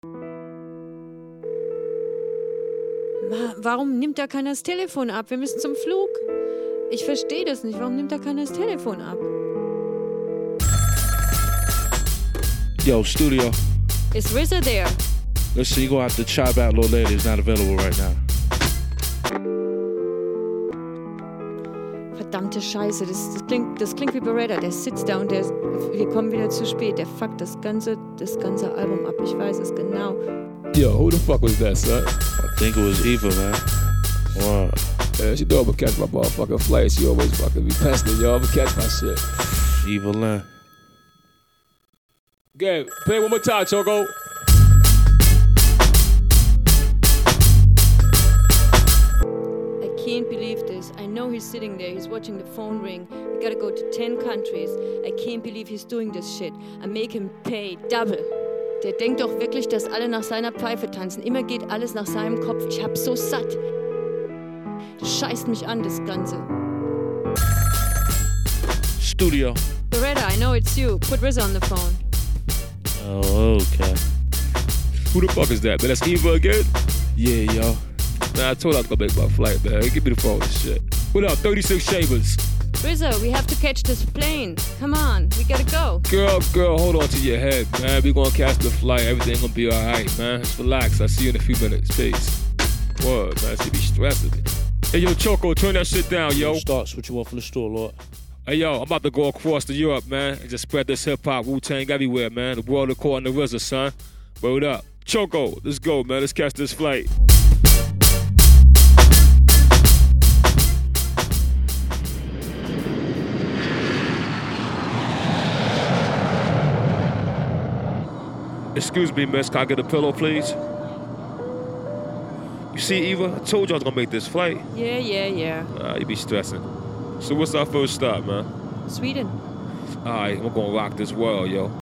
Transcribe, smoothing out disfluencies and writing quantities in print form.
Warum nimmt da keiner das Telefon ab? Wir müssen zum Flug. Ich verstehe das nicht. Warum nimmt da keiner das Telefon ab? Yo, studio. Is RZA there? Listen, you're gonna have to chop out Little Lady. It's not available right now. Verdammte Scheiße, das klingt wie Beretta. Der sitzt da und wir kommen wieder zu spät. Der fuckt das ganze Album ab. Ich weiß es genau. Yo, who the fuck was that, son? I think it was Eva, man. Wow. Yeah, she know I'ma catch my motherfucking flight. She always fucking be pestering y'all. I'ma catch my shit. Eva Lynn. Okay, play one more time, Choco. I can't believe this. I know he's sitting there. He's watching the phone ring. We gotta go to 10 countries. I can't believe he's doing this shit. I make him pay double. Der denkt doch wirklich, dass alle nach seiner Pfeife tanzen. Immer geht alles nach seinem Kopf. Ich hab so satt. Das scheißt mich an, das Ganze. Studio. Beretta, I know it's you. Put RZA on the phone. Oh, okay. Who the fuck is that, man? That's Eva again? Yeah, yo. Man, I told her I was gonna make my flight, man. Give me the phone and shit. What up, 36 Chambers? RZA, we have to catch this plane. Come on, we gotta go. Girl, hold on to your head, man. We gonna catch the flight. Everything gonna be alright, man. Just relax. I'll see you in a few minutes. Peace. What, man? She be stressing me. Hey, yo, Choco, turn that shit down, yo. Starts what you want from the store, Lord. Hey, yo, I'm about to go across to Europe, man, and just spread this hip-hop Wu-Tang everywhere, man. The world according to RZA, son. Word up. Choco, let's go, man. Let's catch this flight. Excuse me, miss. Can I get a pillow, please? You see, Eva? I told you I was gonna make this flight. Yeah. You be stressing. So what's our first stop, man? Sweden. All right, we're gonna rock this world, yo.